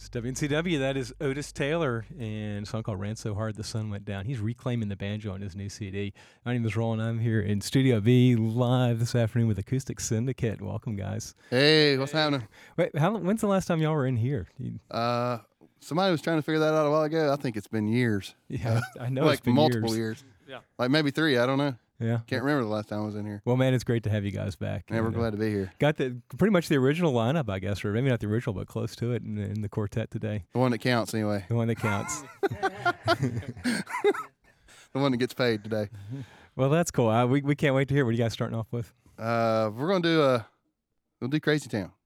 It's WNCW. That is Otis Taylor and a song called Ran So Hard the Sun Went Down. He's reclaiming the banjo on his new CD. My name is Roland. I'm here in Studio B live this afternoon with Acoustic Syndicate. Welcome, guys. Hey, what's happening? Wait, when's the last time y'all were in here? Somebody was trying to figure that out a while ago. I think it's been years. Yeah, I know like it's been multiple years. Yeah. Like maybe 3. I don't know. Yeah. Can't remember the last time I was in here. Well, man, it's great to have you guys back. Yeah, we're glad to be here. Got pretty much the original lineup, I guess, or maybe not the original, but close to it in the quartet today. The one that counts, anyway. The one that counts. The one that gets paid today. Well, that's cool. We can't wait to hear. What are you guys starting off with? We're gonna do Crazy Town.